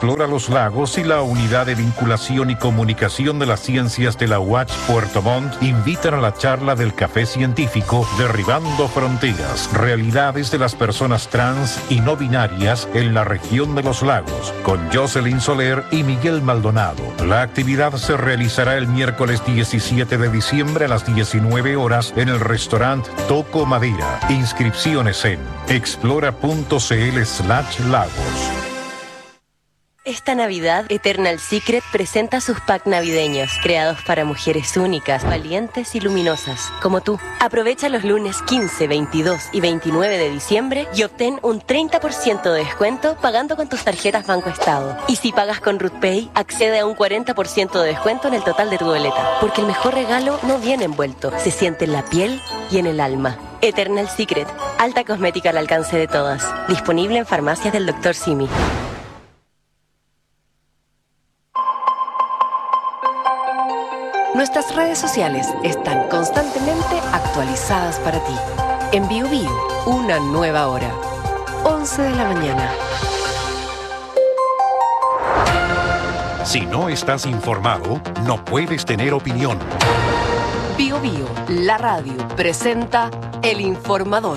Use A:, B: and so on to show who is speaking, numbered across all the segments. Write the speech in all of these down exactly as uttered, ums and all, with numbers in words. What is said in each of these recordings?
A: Explora los Lagos y la Unidad de Vinculación y Comunicación de las Ciencias de la U A C H Puerto Montt invitan a la charla del Café Científico Derribando Fronteras, realidades de las personas trans y no binarias en la región de los lagos, con Jocelyn Soler y Miguel Maldonado. La actividad se realizará el miércoles diecisiete de diciembre a las diecinueve horas en el restaurante Toco Madera. Inscripciones en explora.cl slash lagos.
B: Esta Navidad, Eternal Secret presenta sus packs navideños, creados para mujeres únicas, valientes y luminosas, como tú. Aprovecha los lunes quince, veintidós y veintinueve de diciembre y obtén un treinta por ciento de descuento pagando con tus tarjetas Banco Estado. Y si pagas con RutPay, accede a un cuarenta por ciento de descuento en el total de tu boleta. Porque el mejor regalo no viene envuelto, se siente en la piel y en el alma. Eternal Secret, alta cosmética al alcance de todas. Disponible en farmacias del doctor Simi.
C: Nuestras redes sociales están constantemente actualizadas para ti. En Bio Bio, una nueva hora. once de la mañana.
A: Si no estás informado, no puedes tener opinión.
C: Bio Bio, la radio, presenta El Informador.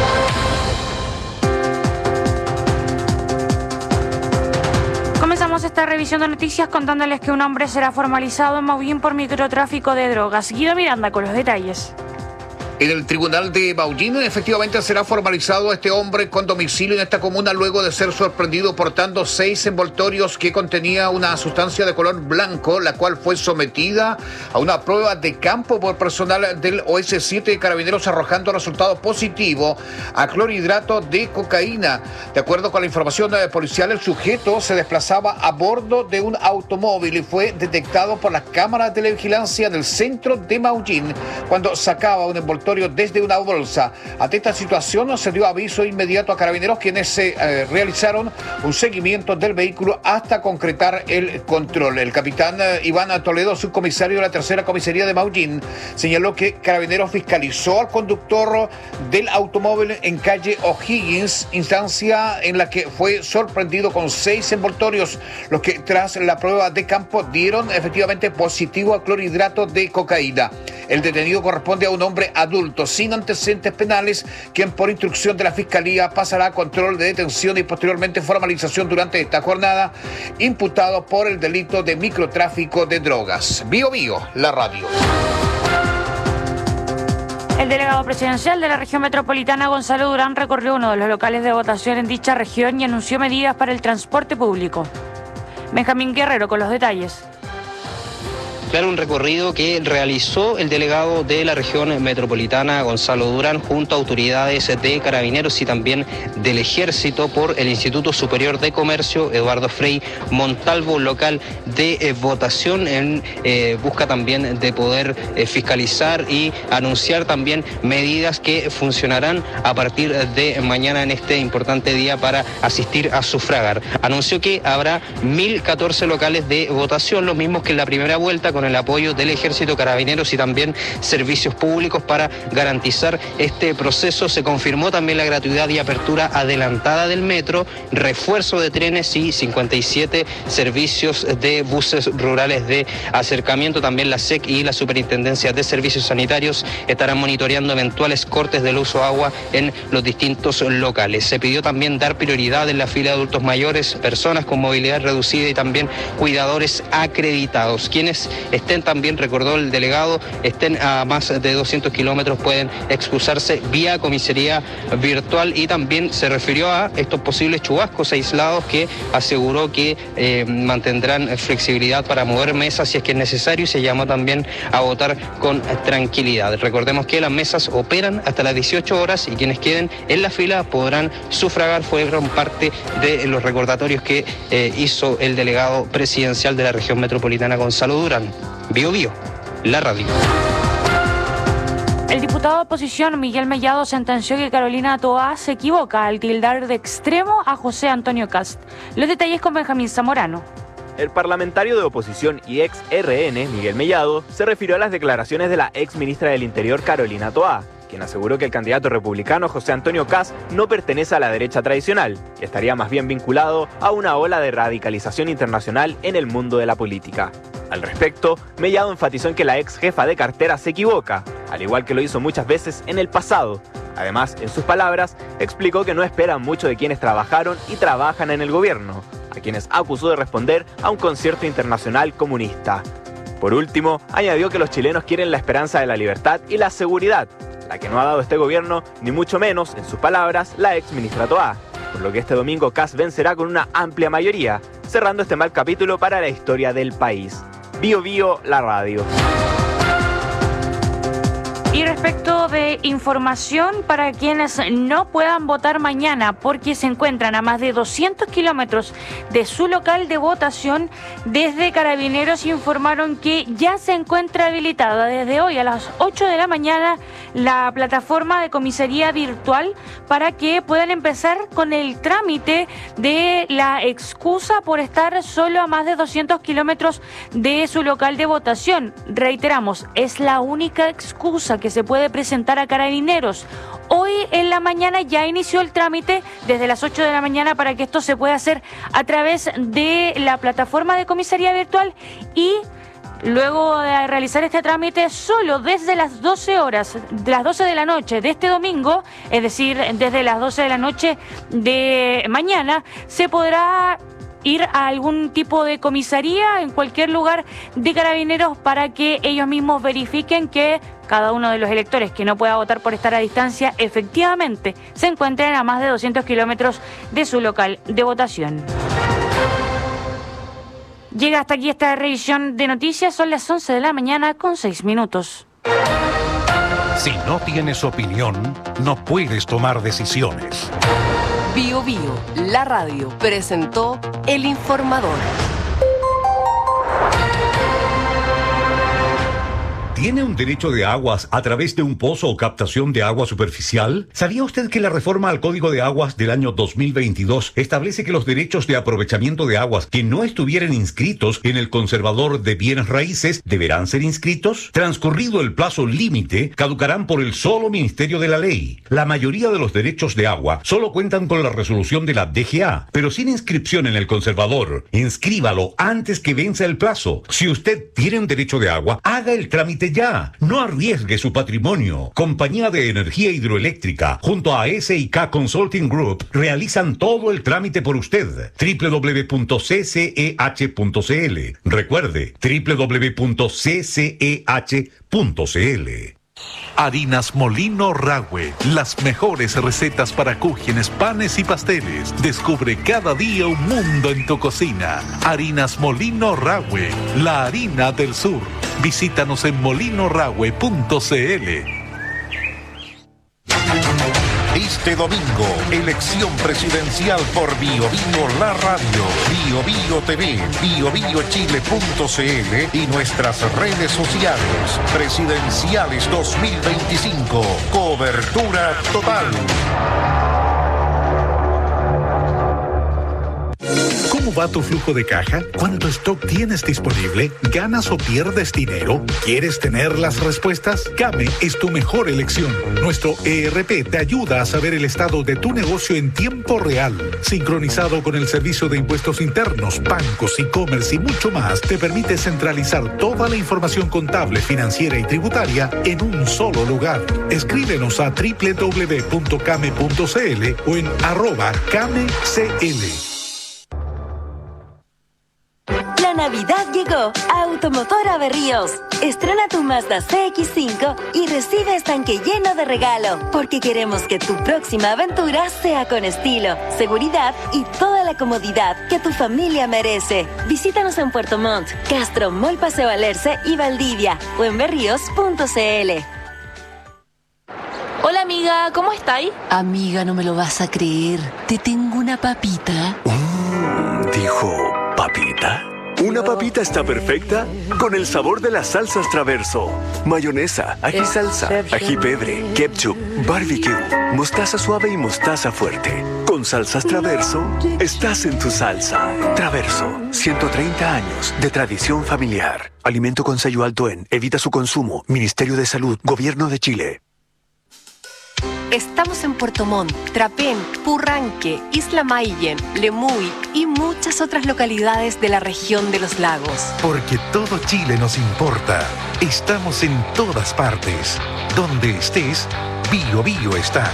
D: Comenzamos esta revisión de noticias contándoles que un hombre será formalizado en Maullín por microtráfico de drogas. Guido Miranda con los detalles.
E: En el tribunal de Maullín efectivamente será formalizado este hombre con domicilio en esta comuna luego de ser sorprendido portando seis envoltorios que contenía una sustancia de color blanco, la cual fue sometida a una prueba de campo por personal del O S siete de Carabineros arrojando resultado positivo a clorhidrato de cocaína. De acuerdo con la información policial, el sujeto se desplazaba a bordo de un automóvil y fue detectado por las cámaras de vigilancia del centro de Maullín cuando sacaba un envoltorio desde una bolsa. Ante esta situación se dio aviso inmediato a Carabineros, quienes se eh, realizaron un seguimiento del vehículo hasta concretar el control. El capitán eh, Iván Toledo, subcomisario de la tercera comisaría de Maullín, señaló que Carabineros fiscalizó al conductor del automóvil en calle O'Higgins, instancia en la que fue sorprendido con seis envoltorios, los que tras la prueba de campo dieron efectivamente positivo a clorhidrato de cocaína. El detenido corresponde a un hombre adulto sin antecedentes penales, quien por instrucción de la Fiscalía pasará a control de detención y posteriormente formalización durante esta jornada, imputado por el delito de microtráfico de drogas. Bio Bio, la radio.
D: El delegado presidencial de la región metropolitana, Gonzalo Durán, recorrió uno de los locales de votación en dicha región y anunció medidas para el transporte público. Benjamín Guerrero con los detalles.
F: Claro, un recorrido que realizó el delegado de la región metropolitana, Gonzalo Durán, junto a autoridades de Carabineros y también del Ejército por el Instituto Superior de Comercio, Eduardo Frei Montalvo, un local de eh, votación en eh, busca también de poder eh, fiscalizar y anunciar también medidas que funcionarán a partir de mañana en este importante día para asistir a sufragar. Anunció que habrá mil catorce locales de votación, los mismos que en la primera vuelta, con el apoyo del Ejército, Carabineros y también servicios públicos para garantizar este proceso. Se confirmó también la gratuidad y apertura adelantada del metro, refuerzo de trenes y cincuenta y siete servicios de buses rurales de acercamiento. También la S E C y la Superintendencia de Servicios Sanitarios estarán monitoreando eventuales cortes del uso de agua en los distintos locales. Se pidió también dar prioridad en la fila de adultos mayores, personas con movilidad reducida y también cuidadores acreditados. Quienes estén también, recordó el delegado, estén a más de doscientos kilómetros, pueden excusarse vía comisaría virtual, y también se refirió a estos posibles chubascos aislados que aseguró que eh, mantendrán flexibilidad para mover mesas si es que es necesario, y se llamó también a votar con tranquilidad. Recordemos que las mesas operan hasta las dieciocho horas y quienes queden en la fila podrán sufragar. Fueron parte de los recordatorios que eh, hizo el delegado presidencial de la región metropolitana, Gonzalo Durán. Bio Bio, la radio.
D: El diputado de oposición Miguel Mellado sentenció que Carolina Toá se equivoca al tildar de extremo a José Antonio Kast. Los detalles con Benjamín Zamorano.
G: El parlamentario de oposición y ex R N, Miguel Mellado, se refirió a las declaraciones de la ex ministra del Interior, Carolina Toá, quien aseguró que el candidato republicano José Antonio Kast no pertenece a la derecha tradicional y estaría más bien vinculado a una ola de radicalización internacional en el mundo de la política. Al respecto, Mellado enfatizó en que la ex jefa de cartera se equivoca, al igual que lo hizo muchas veces en el pasado. Además, en sus palabras, explicó que no esperan mucho de quienes trabajaron y trabajan en el gobierno, a quienes acusó de responder a un concierto internacional comunista. Por último, añadió que los chilenos quieren la esperanza de la libertad y la seguridad, la que no ha dado este gobierno, ni mucho menos, en sus palabras, la ex ministra Toá, por lo que este domingo Kast vencerá con una amplia mayoría, cerrando este mal capítulo para la historia del país. Bio Bio, la radio.
D: Y respecto de información para quienes no puedan votar mañana porque se encuentran a más de doscientos kilómetros de su local de votación, desde Carabineros informaron que ya se encuentra habilitada desde hoy a las ocho de la mañana la plataforma de comisaría virtual para que puedan empezar con el trámite de la excusa por estar solo a más de doscientos kilómetros de su local de votación. Reiteramos, es la única excusa que se puede presentar a Carabineros. Hoy en la mañana ya inició el trámite desde las ocho de la mañana para que esto se pueda hacer a través de la plataforma de comisaría virtual y luego de realizar este trámite solo desde las doce horas, de las doce de la noche de este domingo, es decir, desde las doce de la noche de mañana, se podrá ir a algún tipo de comisaría en cualquier lugar de Carabineros para que ellos mismos verifiquen que cada uno de los electores que no pueda votar por estar a distancia efectivamente se encuentren a más de doscientos kilómetros de su local de votación. Llega hasta aquí esta revisión de noticias, son las once de la mañana con seis minutos.
A: Si no tienes opinión, no puedes tomar decisiones.
C: Bio Bio, la radio, presentó El Informador.
H: ¿Tiene un derecho de aguas a través de un pozo o captación de agua superficial? ¿Sabía usted que la reforma al Código de Aguas del año dos mil veintidós establece que los derechos de aprovechamiento de aguas que no estuvieran inscritos en el Conservador de Bienes Raíces deberán ser inscritos? Transcurrido el plazo límite, caducarán por el solo Ministerio de la Ley. La mayoría de los derechos de agua solo cuentan con la resolución de la D G A, pero sin inscripción en el Conservador. Inscríbalo antes que venza el plazo. Si usted tiene un derecho de agua, haga el trámite ya. No arriesgue su patrimonio. Compañía de Energía Hidroeléctrica junto a S I K Consulting Group realizan todo el trámite por usted. doble u doble u doble u punto c c e h punto c l. Recuerde, doble u doble u doble u punto c c e h punto c l.
I: Harinas Molino Rahue, las mejores recetas para cúgenes, panes y pasteles. Descubre cada día un mundo en tu cocina. Harinas Molino Rahue, la harina del sur. Visítanos en molino rahue punto c l.
A: Este domingo, elección presidencial por Bio Bio la radio, Bio Bio T V, bio bio chile punto c l y nuestras redes sociales. Presidenciales dos mil veinticinco. Cobertura total.
I: ¿Cómo va tu flujo de caja? ¿Cuánto stock tienes disponible? ¿Ganas o pierdes dinero? ¿Quieres tener las respuestas? Came es tu mejor elección. Nuestro E R P te ayuda a saber el estado de tu negocio en tiempo real. Sincronizado con el servicio de impuestos internos, bancos, e-commerce y mucho más, te permite centralizar toda la información contable, financiera y tributaria en un solo lugar. Escríbenos a doble u doble u doble u punto came punto c l o en arroba camecl.
J: La Navidad llegó a Automotora Berríos. Estrena tu Mazda C X cinco y recibe estanque lleno de regalo, porque queremos que tu próxima aventura sea con estilo, seguridad y toda la comodidad que tu familia merece. Visítanos en Puerto Montt, Castro, Mall Paseo Alerce y Valdivia o en berríos punto c l.
K: Hola amiga, ¿cómo estáis?
C: Amiga, no me lo vas a creer. Te tengo una papita.
L: Mm, dijo, ¿papita? Una papita está perfecta con el sabor de las salsas Traverso. Mayonesa, ají salsa, ají pebre, ketchup, barbecue, mostaza suave y mostaza fuerte. Con salsas Traverso, estás en tu salsa. Traverso, ciento treinta años de tradición familiar. Alimento con sello alto en Evita su consumo. Ministerio de Salud, Gobierno de Chile.
C: Estamos en Puerto Montt, Trapén, Purranque, Isla Mayen, Lemuy y muchas otras localidades de la región de los lagos.
I: Porque todo Chile nos importa. Estamos en todas partes. Donde estés, Bio Bio está.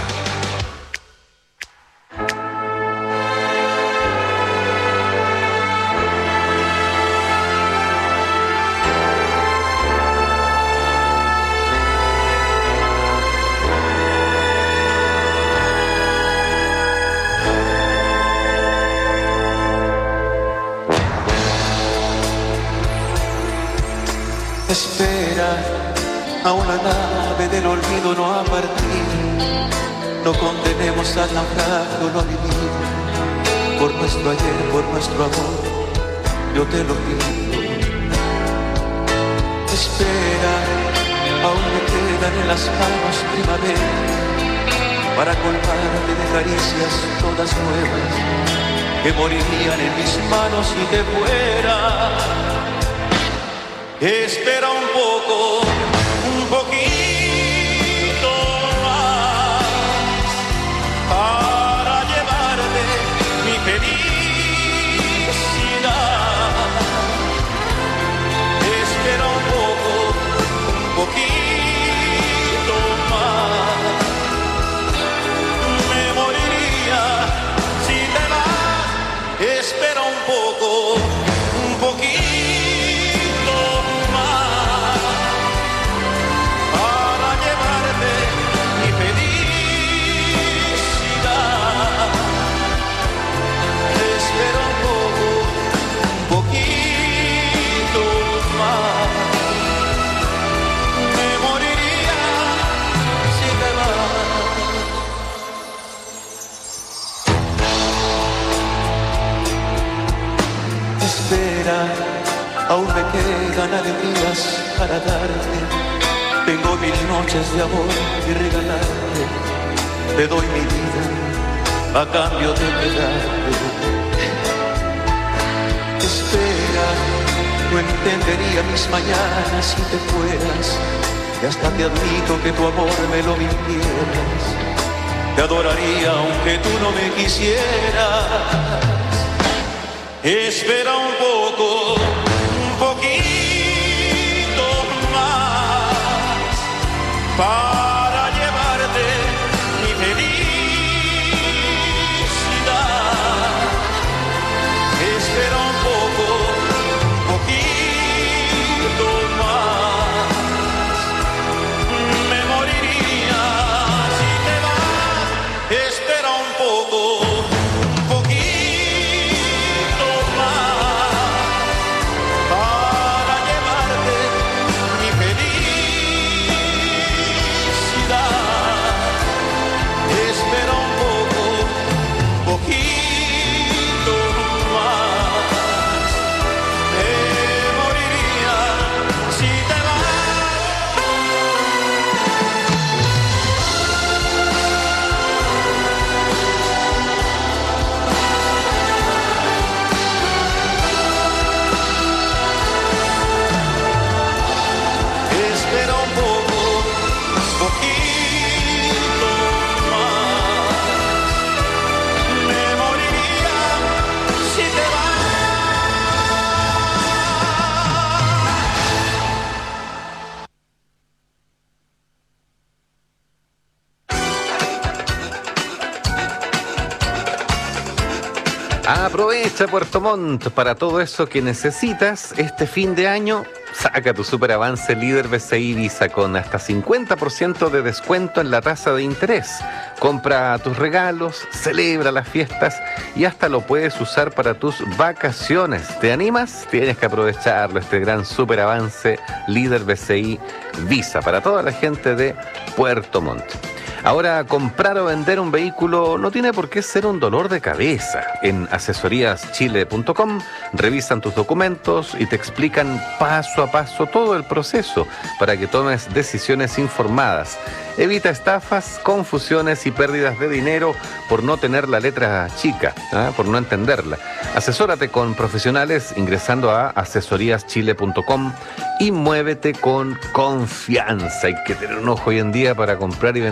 K: Espera, a una nave del olvido no ha partido. No condenemos al naufragio lo vivido. Por nuestro ayer, por nuestro amor, yo te lo pido. Espera, aún me quedan en las manos primavera para colmarte de caricias todas nuevas que morirían en mis manos si te fuera. Espera un poco, un poquito más para llevarte mi felicidad. Espera un poco, un poquito más. Me moriría si te vas. Espera un poco, un poquito. Aún me quedan alegrías para darte. Tengo mil noches de amor y regalarte. Te doy mi vida a cambio de quedarte. Espera, no entendería mis mañanas si te fueras. Y hasta te admito que tu amor me lo mintieras. Te adoraría aunque tú no me quisieras. Espera un poco, un poquito más para llevarte mi felicidad. Espera un poco, un poquito más. Me moriría si te vas. Espera un poco.
M: Aprovecha Puerto Montt para todo eso que necesitas este fin de año. Saca tu superavance líder B C I Visa con hasta cincuenta por ciento de descuento en la tasa de interés. Compra tus regalos, celebra las fiestas y hasta lo puedes usar para tus vacaciones. ¿Te animas? Tienes que aprovecharlo, este gran superavance líder B C I Visa para toda la gente de Puerto Montt. Ahora, comprar o vender un vehículo no tiene por qué ser un dolor de cabeza. En asesorías chile punto com revisan tus documentos y te explican paso a paso todo el proceso para que tomes decisiones informadas. Evita estafas, confusiones y pérdidas de dinero por no tener la letra chica, ¿eh? por no entenderla. Asesórate con profesionales ingresando a asesorías chile punto com y muévete con confianza. Hay que tener un ojo hoy en día para comprar y vender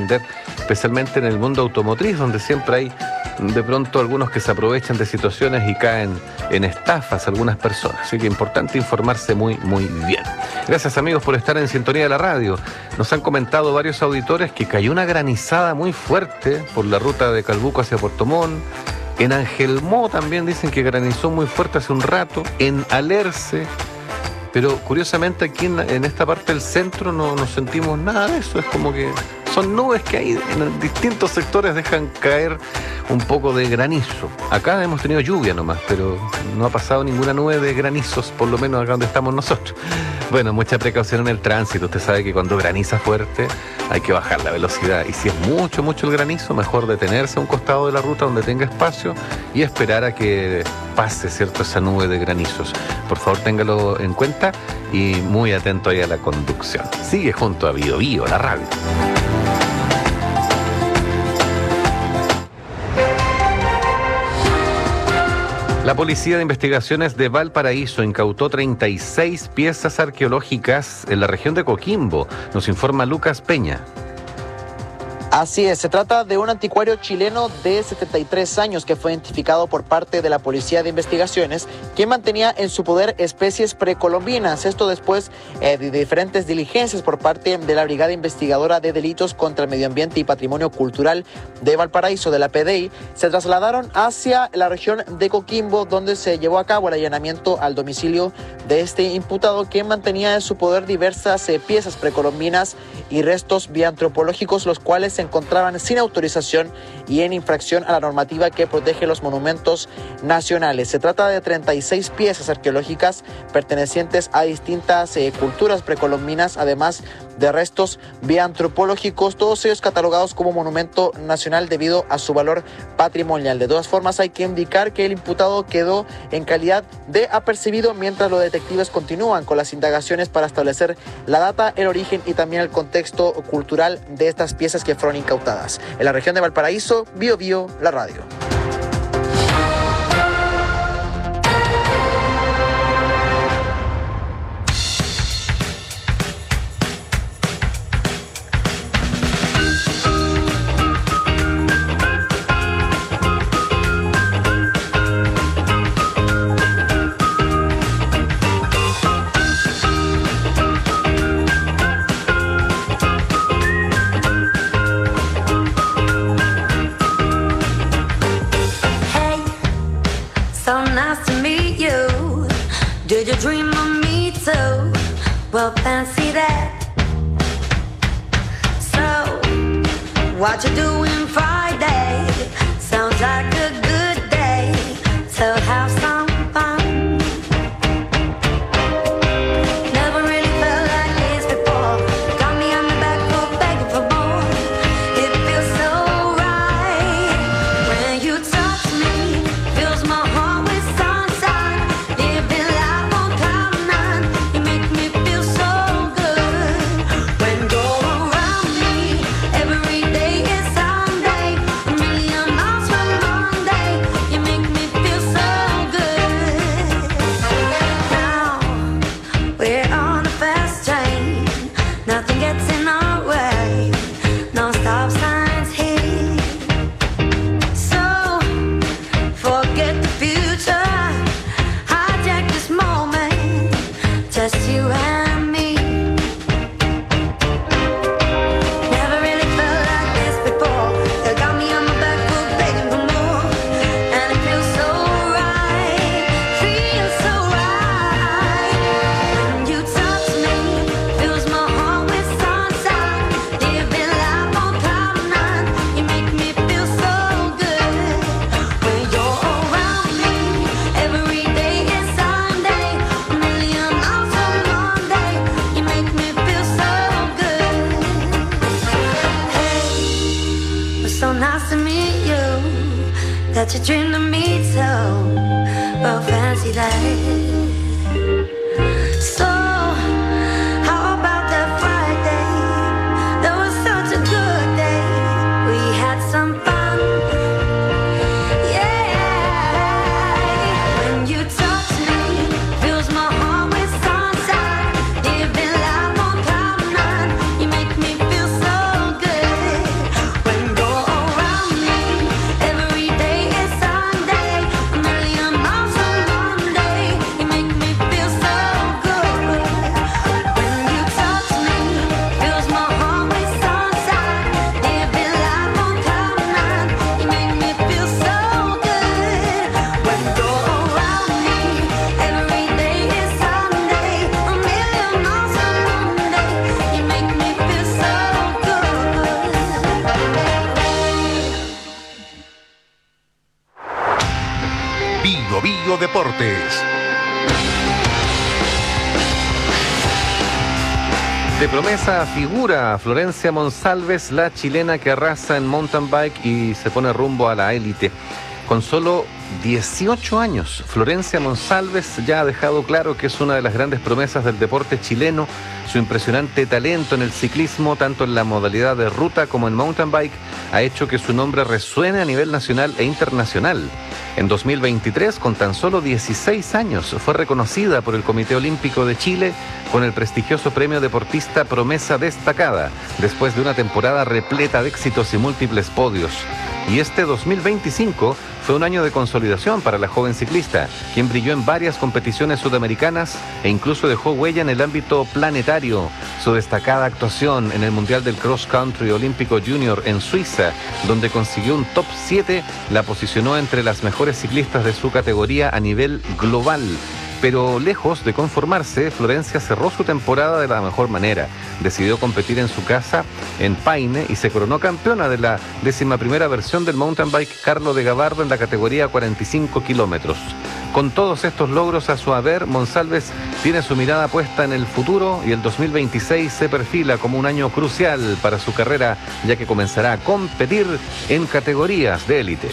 M: especialmente en el mundo automotriz, donde siempre hay de pronto algunos que se aprovechan de situaciones y caen en estafas algunas personas. Así que importante informarse muy, muy bien. Gracias, amigos, por estar en sintonía de la radio. Nos han comentado varios auditores que cayó una granizada muy fuerte por la ruta de Calbuco hacia Puerto Montt. En Angelmó también dicen que granizó muy fuerte hace un rato. En Alerce. Pero curiosamente aquí en, en esta parte del centro no, no sentimos nada de eso. Es como que son nubes que hay en distintos sectores, dejan caer un poco de granizo. Acá hemos tenido lluvia nomás, pero no ha pasado ninguna nube de granizos, por lo menos acá donde estamos nosotros. Bueno, mucha precaución en el tránsito. Usted sabe que cuando graniza fuerte hay que bajar la velocidad. Y si es mucho, mucho el granizo, mejor detenerse a un costado de la ruta donde tenga espacio y esperar a que pase, ¿cierto?, esa nube de granizos. Por favor, téngalo en cuenta y muy atento ahí a la conducción. Sigue junto a Bio Bio, la radio. La Policía de Investigaciones de Valparaíso incautó treinta y seis piezas arqueológicas en la región de Coquimbo, nos informa Lucas Peña.
N: Así es, se trata de un anticuario chileno de setenta y tres años que fue identificado por parte de la Policía de Investigaciones, quien mantenía en su poder especies precolombinas. Esto después eh, de diferentes diligencias por parte de la Brigada Investigadora de Delitos contra el Medio Ambiente y Patrimonio Cultural de Valparaíso, de la P D I, se trasladaron hacia la región de Coquimbo, donde se llevó a cabo el allanamiento al domicilio de este imputado, quien mantenía en su poder diversas eh, piezas precolombinas y restos bioantropológicos, los cuales se encontraban sin autorización y en infracción a la normativa que protege los monumentos nacionales. Se trata de treinta y seis piezas arqueológicas pertenecientes a distintas eh, culturas precolombinas, además de restos bioantropológicos, todos ellos catalogados como monumento nacional debido a su valor patrimonial. De todas formas, hay que indicar que el imputado quedó en calidad de apercibido mientras los detectives continúan con las indagaciones para establecer la data, el origen y también el contexto cultural de estas piezas que fueron incautadas. En la región de Valparaíso, Bio Bio, la radio.
O: Did you dream of me too? Well, fancy that. So, what you doing Friday? Sounds like a good day. So have some fun. Never really felt like this before. Got me on the back foot begging for more. It feels so right when you touch me. Fills my heart with sunshine. Living life. That you dreamed of me too. Well, fancy that. So, how about that Friday? That was such a good day. We had some fun. Yeah. When you touch me, fills my heart with sunshine. Living life on cloud nine. You make me feel so good.
A: Deportes.
M: De promesa figura Florencia Monsalves, la chilena que arrasa en mountain bike y se pone rumbo a la élite. Con solo dieciocho años, Florencia Monsalves ya ha dejado claro que es una de las grandes promesas del deporte chileno. Su impresionante talento en el ciclismo, tanto en la modalidad de ruta como en mountain bike, ha hecho que su nombre resuene a nivel nacional e internacional. En dos mil veintitrés, con tan solo dieciséis años, fue reconocida por el Comité Olímpico de Chile con el prestigioso premio Deportista Promesa Destacada, después de una temporada repleta de éxitos y múltiples podios. Y este dos mil veinticinco fue un año de consolidación para la joven ciclista, quien brilló en varias competiciones sudamericanas e incluso dejó huella en el ámbito planetario. Su destacada actuación en el Mundial del Cross Country Olímpico Junior en Suiza, donde consiguió un top siete, la posicionó entre las mejores ciclistas de su categoría a nivel global. Pero lejos de conformarse, Florencia cerró su temporada de la mejor manera. Decidió competir en su casa, en Paine, y se coronó campeona de la décima primera versión del mountain bike Carlo de Gabardo en la categoría cuarenta y cinco kilómetros. Con todos estos logros a su haber, Monsalves tiene su mirada puesta en el futuro y el dos mil veintiséis se perfila como un año crucial para su carrera, ya que comenzará a competir en categorías de élite.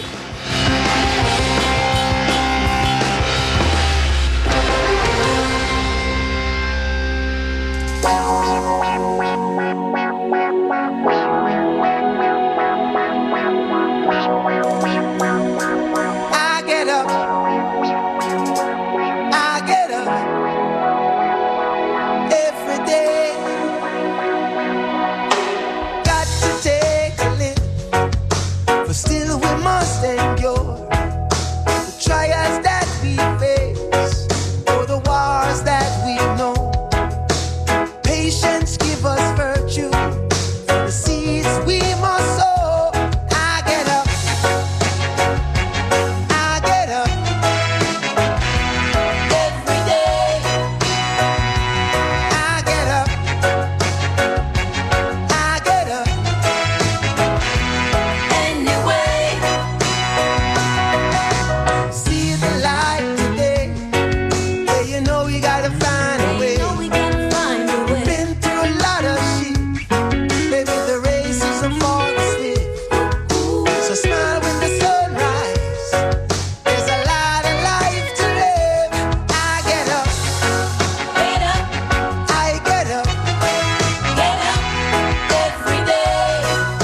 K: I get up, I get up every day. Got to take a lift, but still we must endure the trials that we face, or the wars that we know. Patience give us virtue, the seeds we must sow. I get up, I get up every day. I get up, I get up anyway. See the light today. Yeah, you know we gotta find a way. Been through a lot of shit. Maybe the race isn't for the stiff. So smile when the sun rises. There's a lot of life to live. I get up, get up, I get up, get up every day.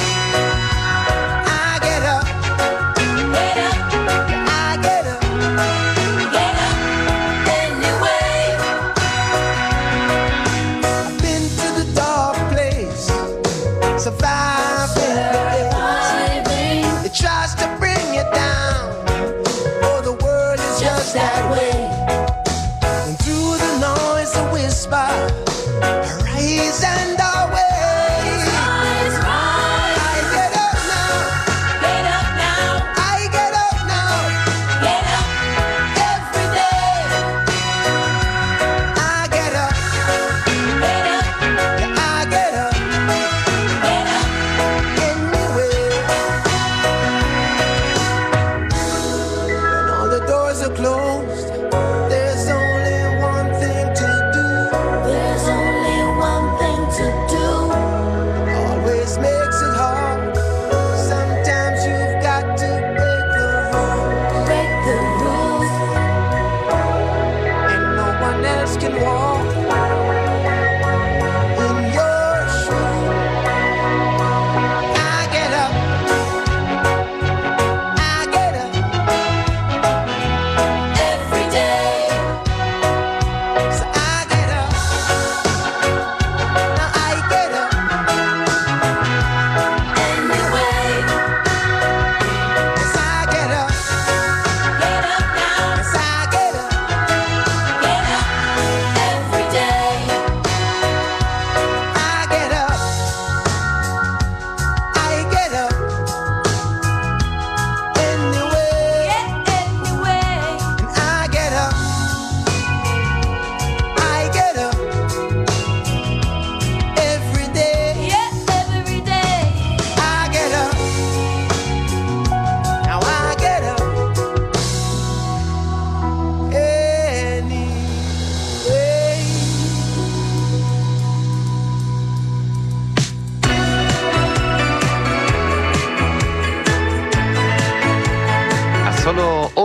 K: I get up, get up, I get up, get up anyway.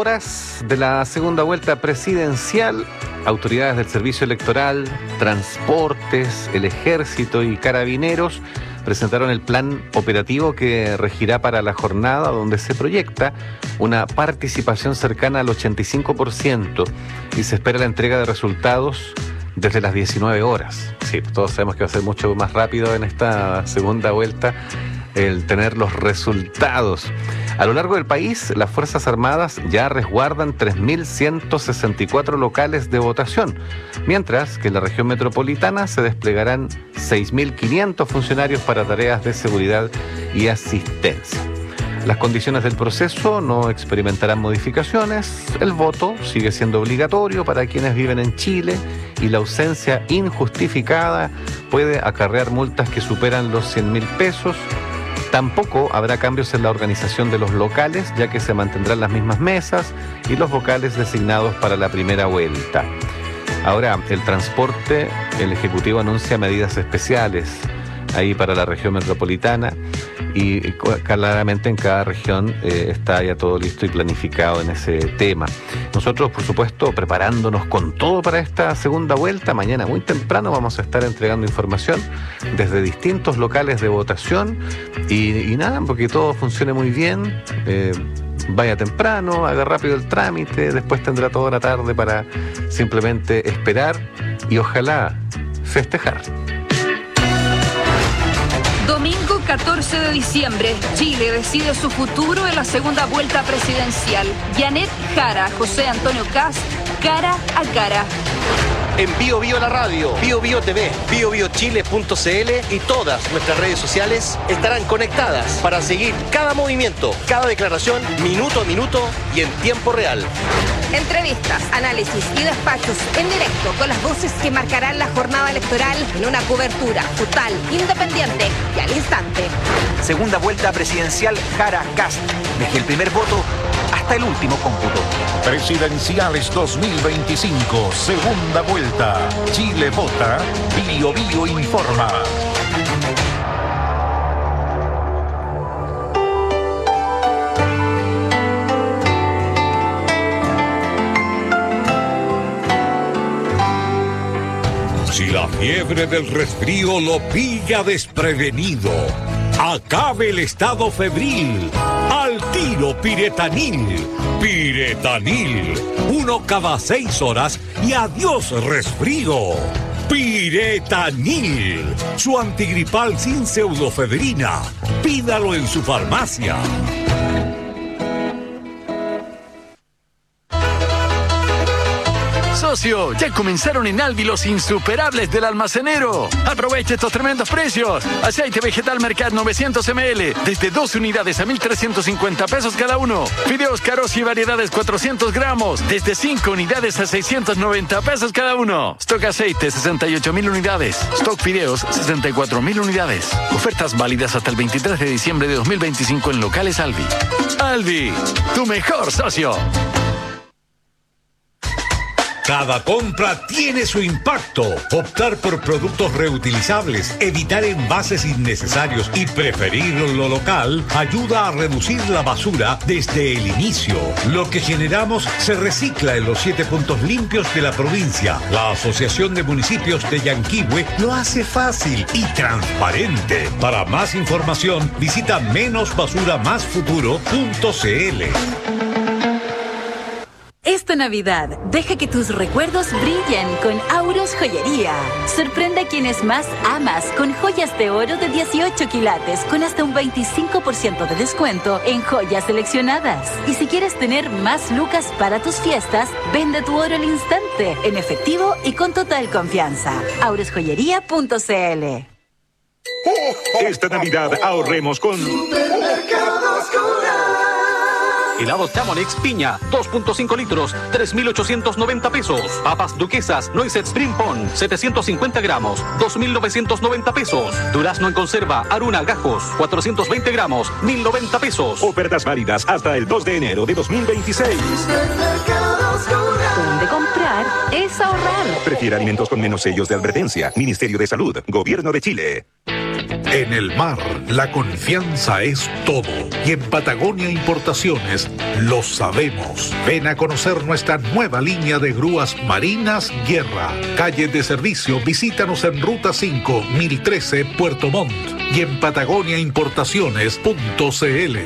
M: horas de la segunda vuelta presidencial, autoridades del Servicio Electoral, Transportes, el Ejército y Carabineros presentaron el plan operativo que regirá para la jornada, donde se proyecta una participación cercana al ochenta y cinco por ciento y se espera la entrega de resultados desde las diecinueve horas. Sí, todos sabemos que va a ser mucho más rápido en esta segunda vuelta el tener los resultados. A lo largo del país, las Fuerzas Armadas ya resguardan tres mil ciento sesenta y cuatro locales de votación, mientras que en la región metropolitana se desplegarán seis mil quinientos funcionarios para tareas de seguridad y asistencia. Las condiciones del proceso no experimentarán modificaciones, el voto sigue siendo obligatorio para quienes viven en Chile y la ausencia injustificada puede acarrear multas que superan los cien mil pesos. Tampoco habrá cambios en la organización de los locales, ya que se mantendrán las mismas mesas y los vocales designados para la primera vuelta. Ahora, el transporte, el Ejecutivo anuncia medidas especiales ahí para la región metropolitana y claramente en cada región eh, está ya todo listo y planificado en ese tema. Nosotros, por supuesto, preparándonos con todo para esta segunda vuelta. Mañana muy temprano vamos a estar entregando información desde distintos locales de votación y, y nada, porque todo funcione muy bien. Eh, vaya temprano, haga rápido el trámite, después tendrá toda la tarde para simplemente esperar y ojalá festejar.
P: Domingo catorce de diciembre, Chile decide su futuro en la segunda vuelta presidencial. Janet Jara, José Antonio Kast, cara a cara.
Q: En Bio Bio la radio, Bio Bio T V, bio bio chile punto c l y todas nuestras redes sociales estarán conectadas para seguir cada movimiento, cada declaración, minuto a minuto y en tiempo real.
R: Entrevistas, análisis y despachos en directo con las voces que marcarán la jornada electoral en una cobertura total, independiente y al instante.
S: Segunda vuelta presidencial Jara Kast. Desde el primer voto hasta el último cómputo.
A: Presidenciales dos mil veinticinco, segunda vuelta. Chile vota, Bio Bio informa.
H: Si la fiebre del resfrío lo pilla desprevenido, acabe el estado febril. Al tiro Piretanil. Piretanil. Uno cada seis horas y adiós resfrío. Piretanil. Su antigripal sin pseudofedrina. Pídalo en su farmacia.
T: Socio, ya comenzaron en Alvi los insuperables del almacenero. Aprovecha estos tremendos precios. Aceite vegetal Mercat novecientos mililitros desde dos unidades a mil trescientos cincuenta pesos cada uno. Fideos Caros y variedades cuatrocientos gramos desde cinco unidades a seiscientos noventa pesos cada uno. Stock aceite sesenta y ocho mil unidades. Stock fideos sesenta y cuatro mil unidades. Ofertas válidas hasta el veintitrés de diciembre de dos mil veinticinco en locales Alvi. Alvi, tu mejor socio.
H: Cada compra tiene su impacto. Optar por productos reutilizables, evitar envases innecesarios y preferir lo local ayuda a reducir la basura desde el inicio. Lo que generamos se recicla en los siete puntos limpios de la provincia. La Asociación de Municipios de Yanquihue lo hace fácil y transparente. Para más información, visita menos basura más futuro punto c l.
U: Esta Navidad, deja que tus recuerdos brillen con Auros Joyería. Sorprende a quienes más amas con joyas de oro de dieciocho quilates con hasta un veinticinco por ciento de descuento en joyas seleccionadas. Y si quieres tener más lucas para tus fiestas, vende tu oro al instante, en efectivo y con total confianza. auros joyería punto c l.
V: Esta Navidad ahorremos con
W: Supermercados Coral.
V: helado Chamonix piña, dos punto cinco litros, tres mil ochocientos noventa pesos. Papas duquesas, Noiset Spring Pon, setecientos cincuenta gramos, dos mil novecientos noventa pesos. Durazno en conserva, Aruna Gajos, cuatrocientos veinte gramos, mil noventa pesos. Ofertas válidas hasta el dos de enero de dos mil veintiséis.
U: Donde comprar es ahorrar.
V: Prefiere alimentos con menos sellos de advertencia. Ministerio de Salud, Gobierno de Chile.
I: En el mar, la confianza es todo. Y en Patagonia Importaciones lo sabemos. Ven a conocer nuestra nueva línea de grúas marinas Guerra. Calle de servicio, visítanos en Ruta cinco, mil trece, Puerto Montt. Y en patagonia importaciones punto c l.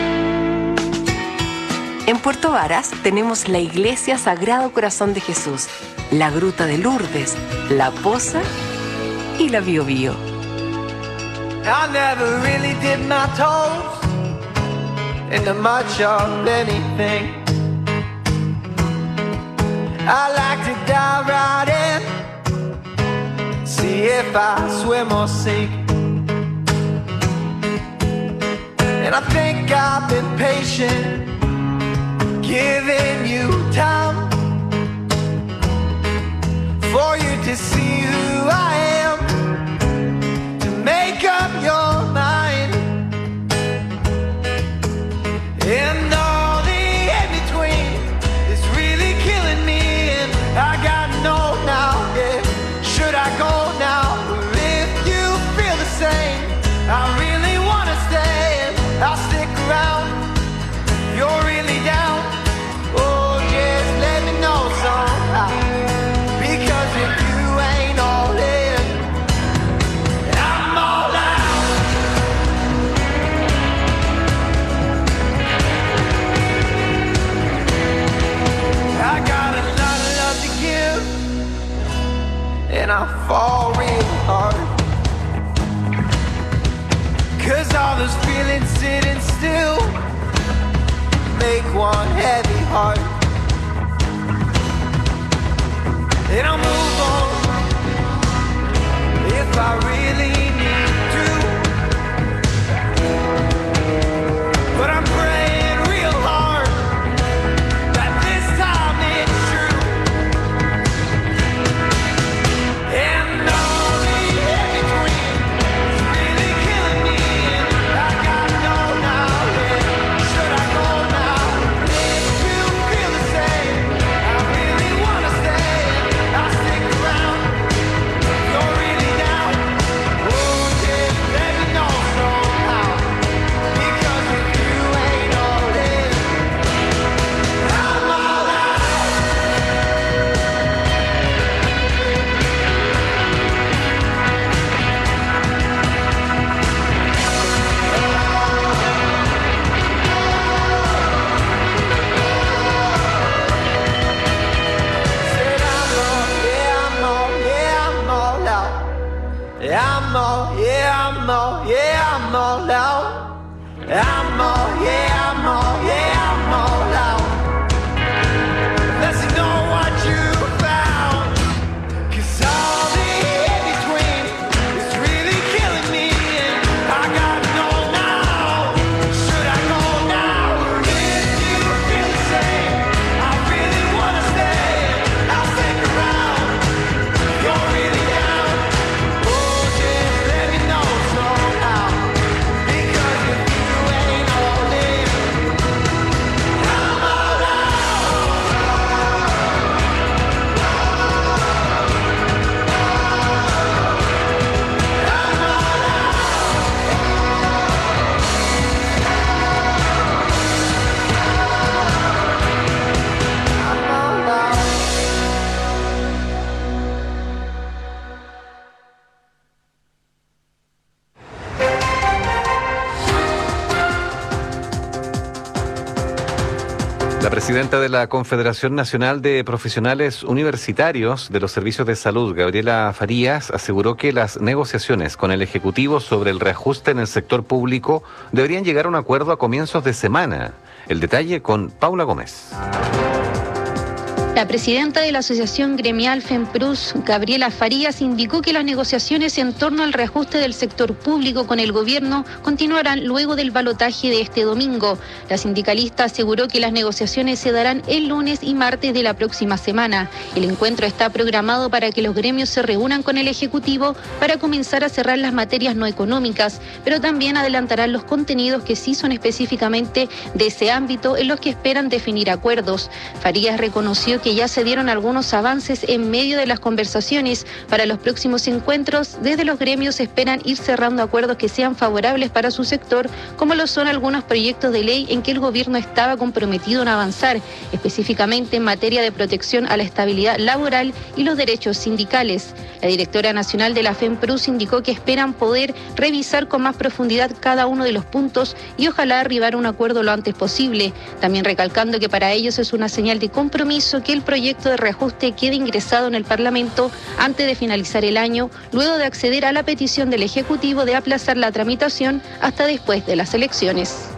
C: En Puerto Varas tenemos la Iglesia Sagrado Corazón de Jesús, la Gruta de Lourdes, la Poza y la Bio Bio.
K: I never really did my toes into much of anything. I like to dive right in, see if I swim or sink. And I think I've been patient, giving you time for you to see who I am, to make up your mind. And all the in-between is really killing me, and I got no now, yeah. Should I go now? If you feel the same, I really wanna stay, and I'll stick around. You're really down, oh, just let me know somehow. Because if you ain't all in, I'm all out. I got a lot of love to give, and I fall real hard. Cause all those feelings sitting still make one heavy heart. And I'll move on if I really need to. But I'm praying real hard that this time it's true. And all the in-between is really killing me, and I got no now, yeah. Should I go now? If you feel the same, I really wanna stay, and I'll stick around. You're really down, oh, just let me know somehow. Because if you ain't all in, I'm all out. Said I'm all, yeah, I'm all, yeah, I'm all out. I'm all, yeah, I'm all, yeah, I'm all out. I'm all, yeah, I'm all, yeah, I'm all out. Let's know what you found. Cause all the in-between is really killing me, and I got no now. Should I go now? If you feel the same, I really wanna stay. I'll stick around. You're really down. Oh, just let me know somehow. Because if you ain't all in, I'm all out.
M: La presidenta de la Confederación Nacional de Profesionales Universitarios de los Servicios de Salud, Gabriela Farías, aseguró que las negociaciones con el Ejecutivo sobre el reajuste en el sector público deberían llegar a un acuerdo a comienzos de semana. El detalle con Paula Gómez.
B: La presidenta de la Asociación Gremial FEMPRUS, Gabriela Farías, indicó que las negociaciones en torno al reajuste del sector público con el gobierno continuarán luego del balotaje de este domingo. La sindicalista aseguró que las negociaciones se darán el lunes y martes de la próxima semana. El encuentro está programado para que los gremios se reúnan con el Ejecutivo para comenzar a cerrar las materias no económicas, pero también adelantarán los contenidos que sí son específicamente de ese ámbito en los que esperan definir acuerdos. Farías reconoció que que ya se dieron algunos avances en medio de las conversaciones. Para los próximos encuentros, desde los gremios esperan ir cerrando acuerdos que sean favorables para su sector, como lo son algunos proyectos de ley en que el gobierno estaba comprometido en avanzar, específicamente en materia de protección a la estabilidad laboral y los derechos sindicales. La directora nacional de la FEMPRUS indicó que esperan poder revisar con más profundidad cada uno de los puntos y ojalá arribar a un acuerdo lo antes posible, también recalcando que para ellos es una señal de compromiso que el proyecto de reajuste quede ingresado en el Parlamento antes de finalizar el año, luego de acceder a la petición del Ejecutivo de aplazar la tramitación hasta después de las elecciones.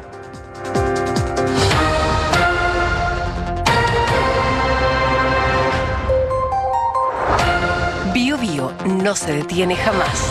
C: Bio Bio no se detiene jamás.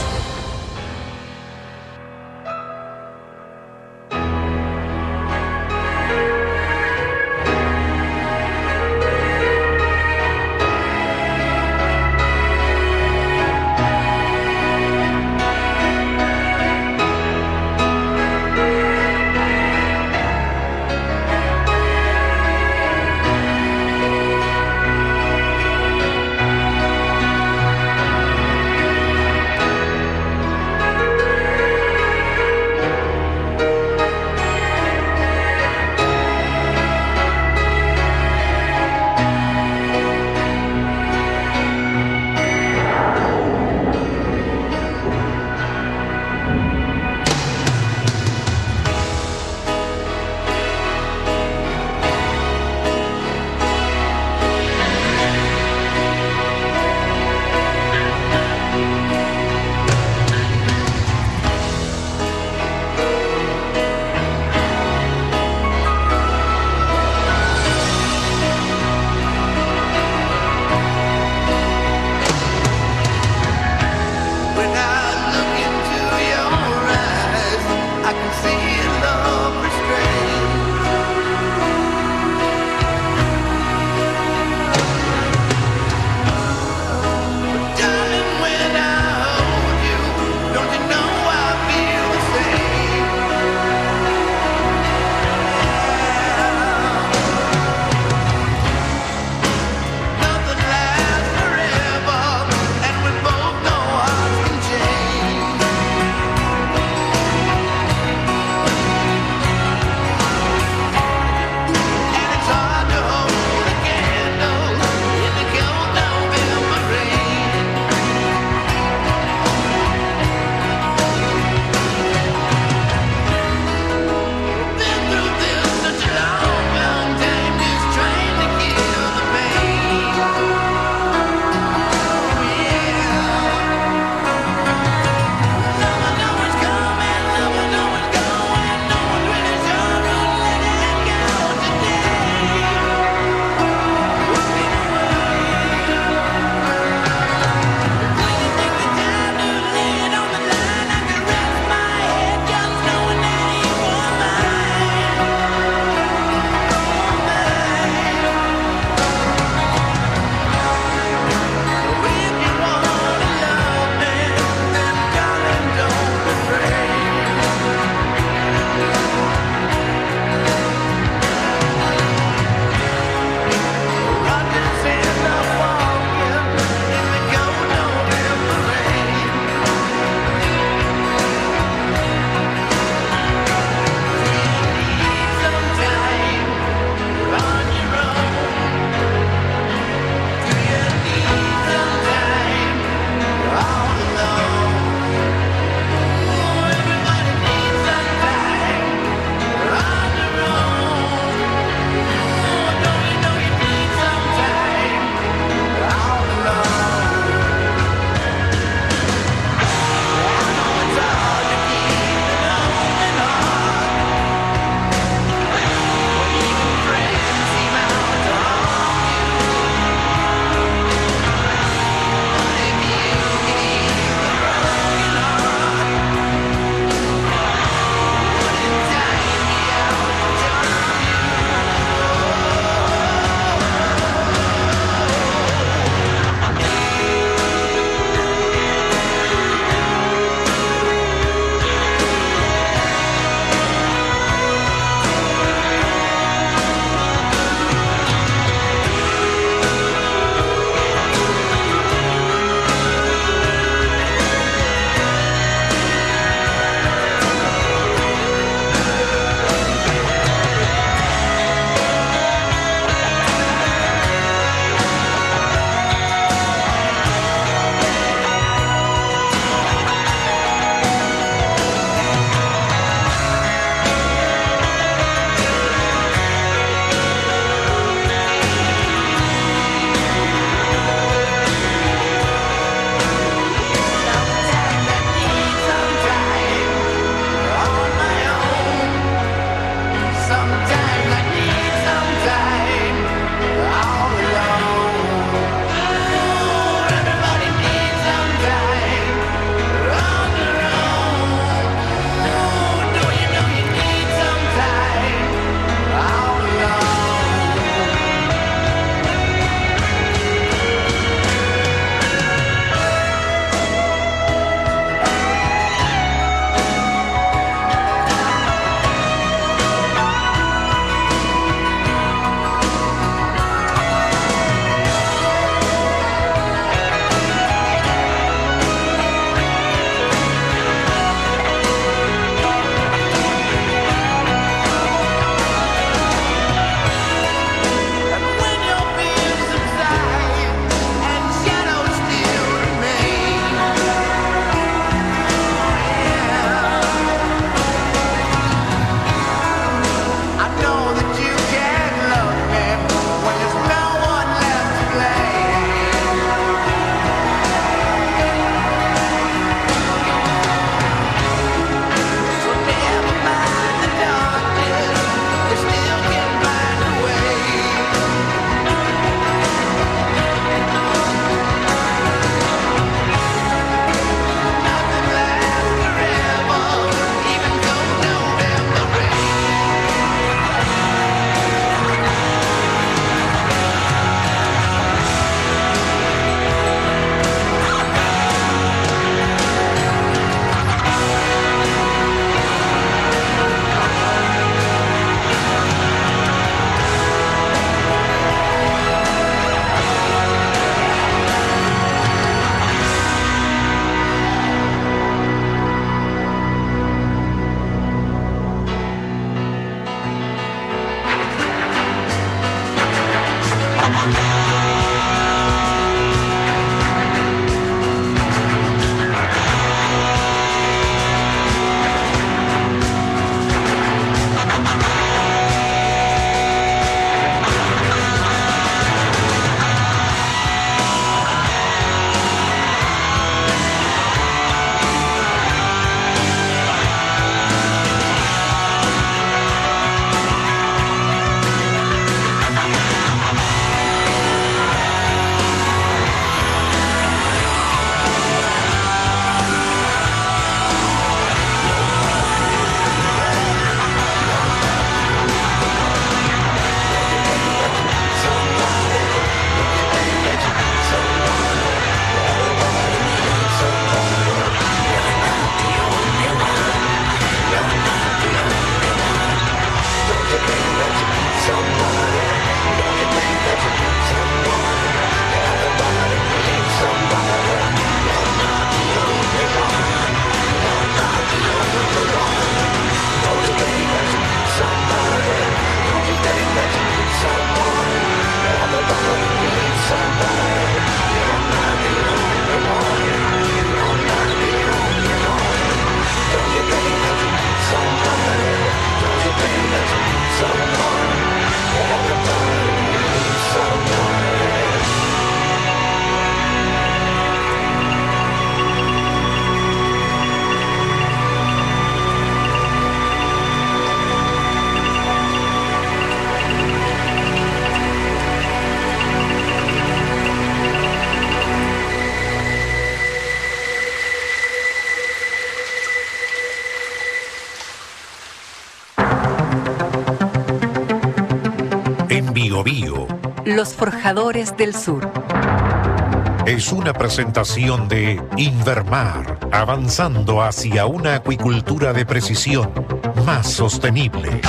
A: Bio.
C: Los Forjadores del Sur.
A: Es una presentación de Invermar, avanzando hacia una acuicultura de precisión más sostenible.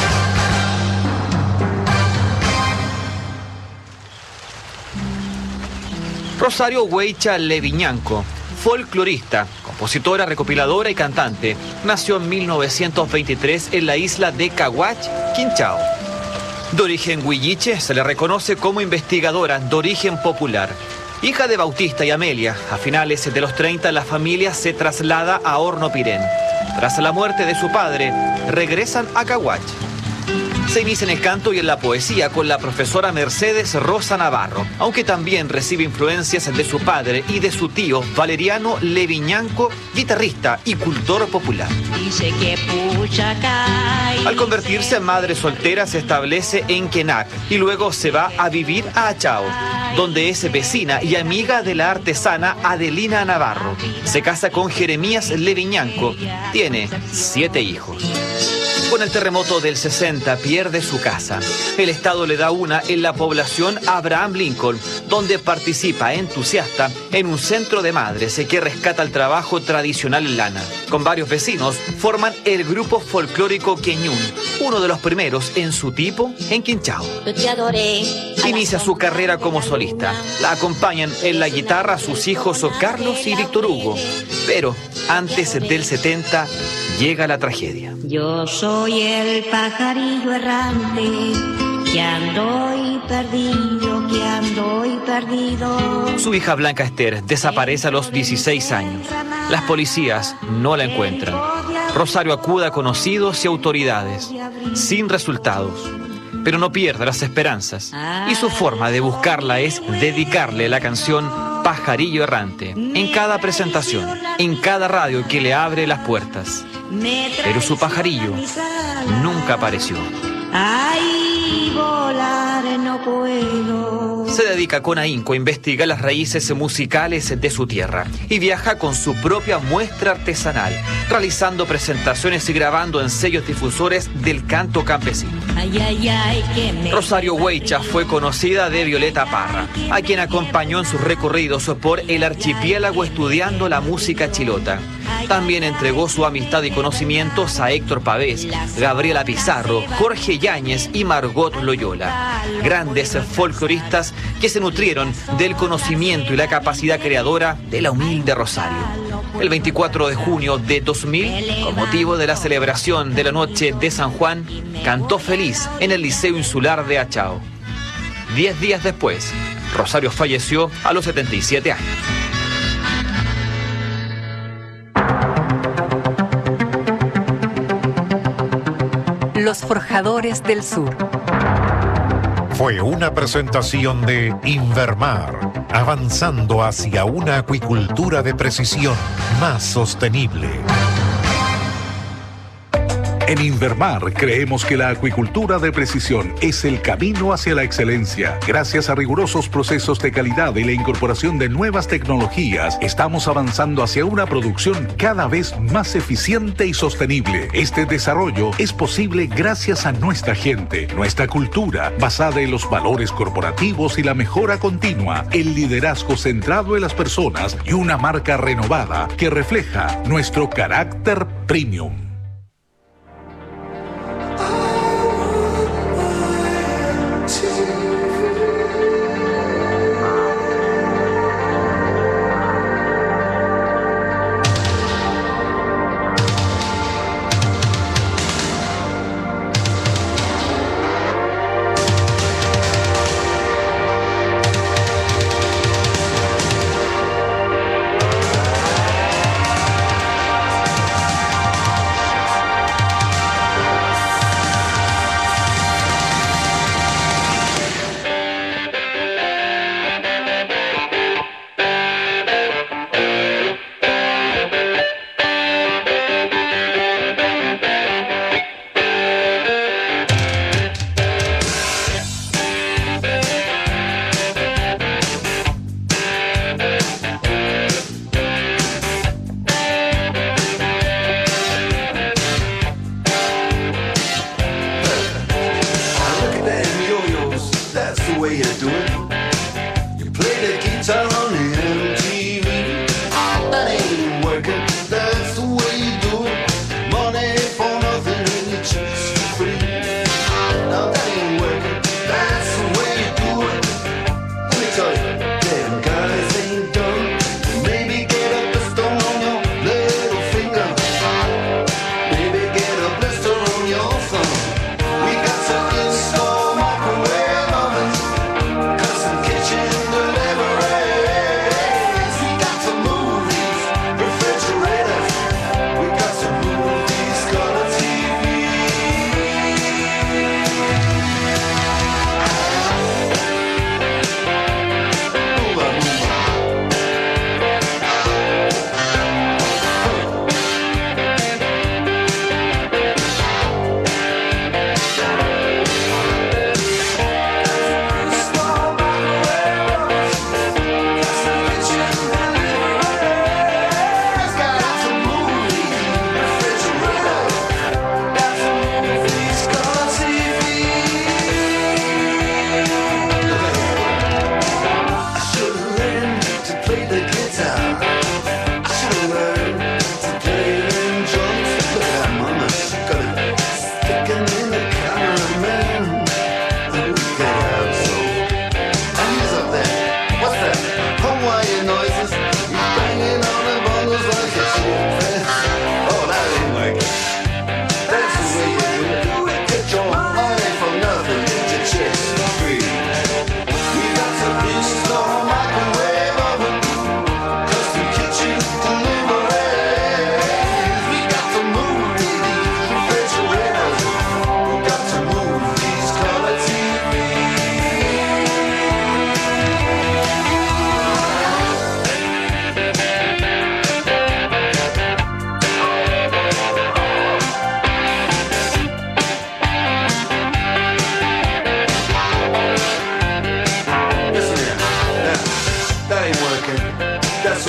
E: Rosario Weicha Leviñanco, folclorista, compositora, recopiladora y cantante, nació en mil novecientos veintitrés en la isla de Caguach, Quinchao. De origen huilliche, se le reconoce como investigadora de origen popular. Hija de Bautista y Amelia, a finales de los treinta la familia se traslada a Horno Pirén. Tras la muerte de su padre, regresan a Caguach. Se inicia en el canto y en la poesía con la profesora Mercedes Rosa Navarro, aunque también recibe influencias de su padre y de su tío Valeriano Leviñanco, guitarrista y cultor popular. Al convertirse en madre soltera se establece en Quenac y luego se va a vivir a Achao, donde es vecina y amiga de la artesana Adelina Navarro. Se casa con Jeremías Leviñanco, tiene siete hijos. Con el terremoto del sesenta pierde su casa. El Estado le da una en la población Abraham Lincoln, donde participa entusiasta en un centro de madres que rescata el trabajo tradicional en lana. Con varios vecinos forman el grupo folclórico Queñún, uno de los primeros en su tipo en Quinchao. Inicia su carrera como solista. La acompañan en la guitarra sus hijos Carlos y Víctor Hugo. Pero antes del setenta llega la tragedia.
O: Yo soy el pajarillo errante, que ando y perdido, que ando y perdido.
E: Su hija Blanca Esther desaparece a los dieciséis años. Las policías no la encuentran. Rosario acude a conocidos y autoridades, sin resultados. Pero no pierde las esperanzas. Y su forma de buscarla es dedicarle la canción Pajarillo Errante en cada presentación, en cada radio que le abre las puertas. Pero su pajarillo nunca apareció.
O: Ay, volar no puedo.
E: Se dedica con ahínco a investigar las raíces musicales de su tierra y viaja con su propia muestra artesanal, realizando presentaciones y grabando en sellos difusores del canto campesino.
O: Ay, ay, ay, que me...
E: Rosario Weicha fue conocida de Violeta Parra, a quien acompañó en sus recorridos por el archipiélago estudiando la música chilota. También entregó su amistad y conocimientos a Héctor Pavés, Gabriela Pizarro, Jorge Yáñez y Margot Loyola, grandes folcloristas que se nutrieron del conocimiento y la capacidad creadora de la humilde Rosario. El veinticuatro de junio de dos mil, con motivo de la celebración de la noche de San Juan, cantó feliz en el Liceo Insular de Achao. Diez días después, Rosario falleció a los setenta y siete años.
C: Los Forjadores del Sur.
A: Fue una presentación de Invermar, avanzando hacia una acuicultura de precisión más sostenible.
I: En Invermar creemos que la acuicultura de precisión es el camino hacia la excelencia. Gracias a rigurosos procesos de calidad y la incorporación de nuevas tecnologías, estamos avanzando hacia una producción cada vez más eficiente y sostenible. Este desarrollo es posible gracias a nuestra gente, nuestra cultura, basada en los valores corporativos y la mejora continua, el liderazgo centrado en las personas y una marca renovada que refleja nuestro carácter premium.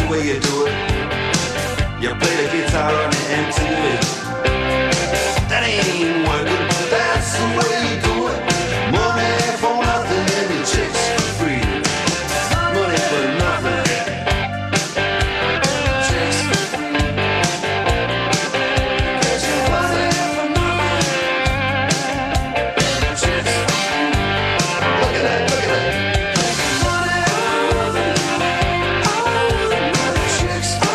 K: way you do it. You play the guitar on the M T V. That ain't working, that's the way you do it. Money for nothing and your chicks for free. Money for nothing, chicks for free. There's no money for nothing, chicks for free. Look at that, look at that. Money for nothing, oh, chicks for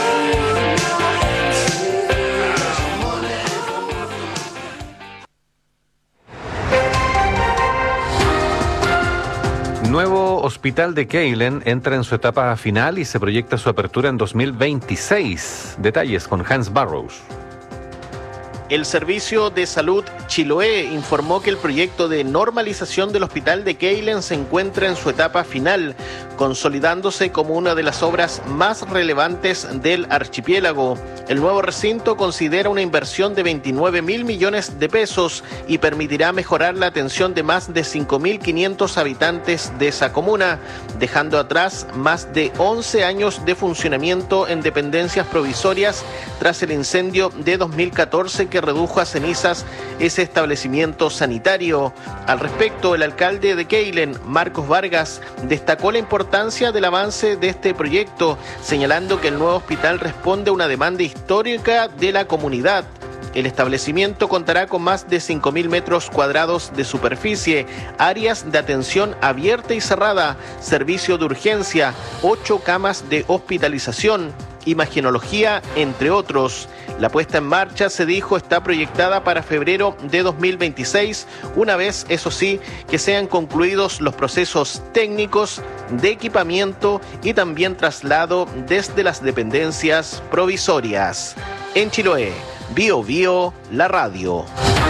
M: Nuevo hospital de Keilen entra en su etapa final y se proyecta su apertura en dos mil veintiséis. Detalles con Hans Barrows.
D: El Servicio de Salud Chiloé informó que el proyecto de normalización del Hospital de Keilen se encuentra en su etapa final, consolidándose como una de las obras más relevantes del archipiélago. El nuevo recinto considera una inversión de veintinueve mil millones de pesos y permitirá mejorar la atención de más de cinco mil quinientos habitantes de esa comuna, dejando atrás más de once años de funcionamiento en dependencias provisorias tras el incendio de dos mil catorce que redujo a cenizas ese establecimiento sanitario. Al respecto, el alcalde de Keilen, Marcos Vargas, destacó la importancia del avance de este proyecto, señalando que el nuevo hospital responde a una demanda histórica de la comunidad. El establecimiento contará con más de cinco mil metros cuadrados de superficie, áreas de atención abierta y cerrada, servicio de urgencia, ocho camas de hospitalización, imagenología, entre otros. La puesta en marcha, se dijo, está proyectada para febrero de dos mil veintiséis, una vez, eso sí, que sean concluidos los procesos técnicos de equipamiento y también traslado desde las dependencias provisorias. En Chiloé, Bio Bio, la radio.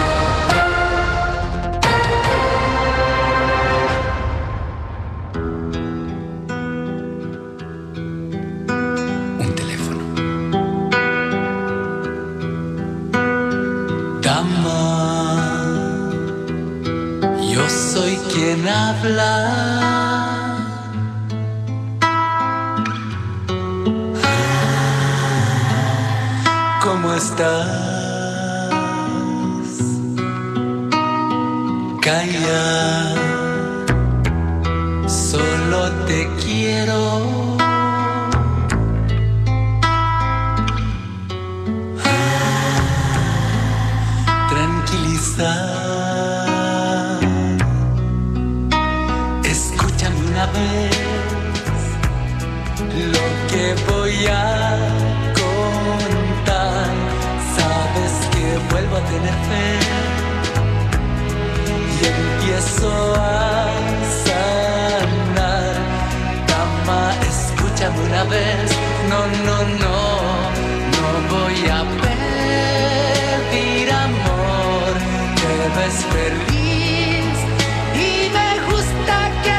F: Yo soy quien habla. ¿Cómo estás? Calla, solo te quiero. Tranquilizar. Una vez lo que voy a contar, sabes que vuelvo a tener fe y empiezo a sanar. Dama, escúchame una vez, no, no, no, no voy a pedir amor, te ves feliz y me gusta que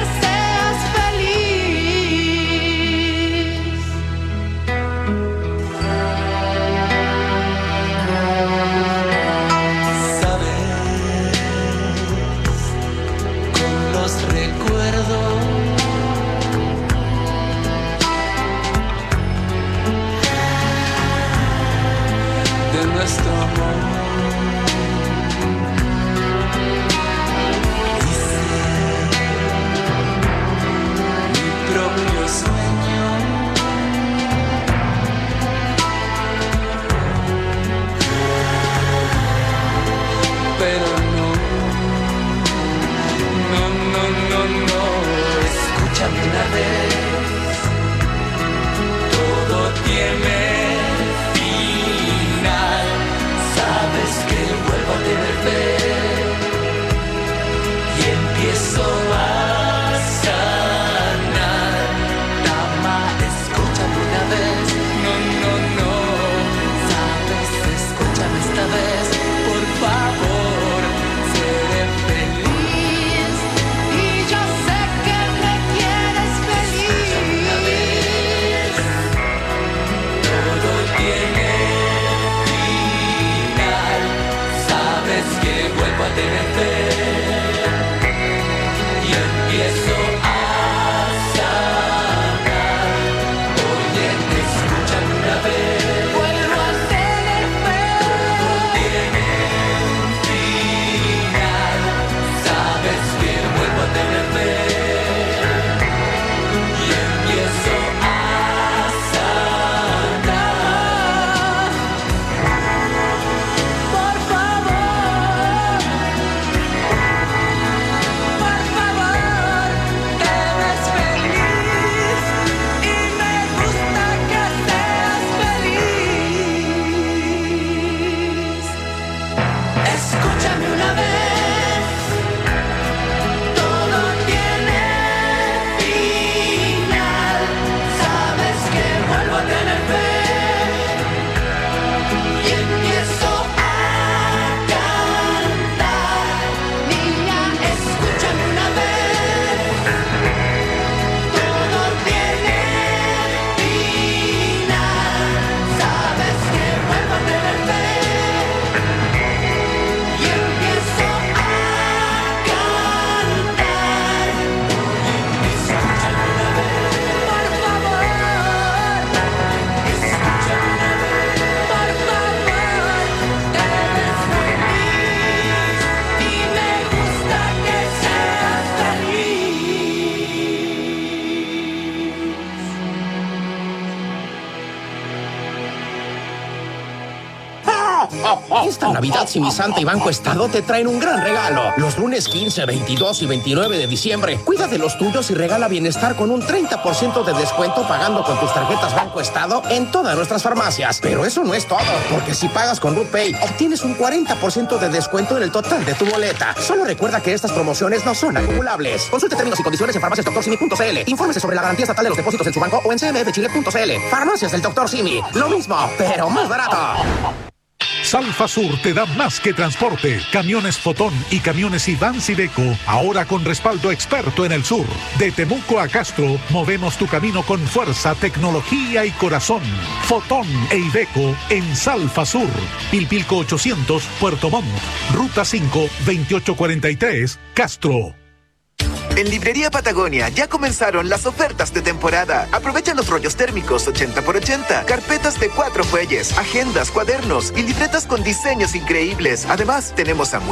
F: nuestro amor. Hice mi propio sueño, pero no, no, no, no, no. Escúchame una vez, todo tiene
G: Esta Navidad, Simi Santa y Banco Estado te traen un gran regalo. Los lunes quince, veintidós y veintinueve de diciembre, cuida de los tuyos y regala bienestar con un treinta por ciento de descuento pagando con tus tarjetas Banco Estado en todas nuestras farmacias. Pero eso no es todo, porque si pagas con RuPay, obtienes un cuarenta por ciento de descuento en el total de tu boleta. Solo recuerda que estas promociones no son acumulables. Consulte términos y condiciones en farmacias doctor simi punto c l. Infórmese sobre la garantía estatal de los depósitos en su banco o en c m f chile punto c l. Farmacias del doctor Simi. Lo mismo, pero más barato.
I: Salfa Sur te da más que transporte. Camiones Fotón y camiones Ivans Iveco, ahora con respaldo experto en el sur. De Temuco a Castro, movemos tu camino con fuerza, tecnología y corazón. Fotón e Iveco en Salfa Sur. Pilpilco ochocientos, Puerto Montt. Ruta cinco, veintiocho cuarenta y tres, Castro.
J: En Librería Patagonia ya comenzaron las ofertas de temporada. Aprovecha los rollos térmicos ochenta por ochenta, carpetas de cuatro fuelles, agendas, cuadernos y libretas con diseños increíbles. Además, tenemos a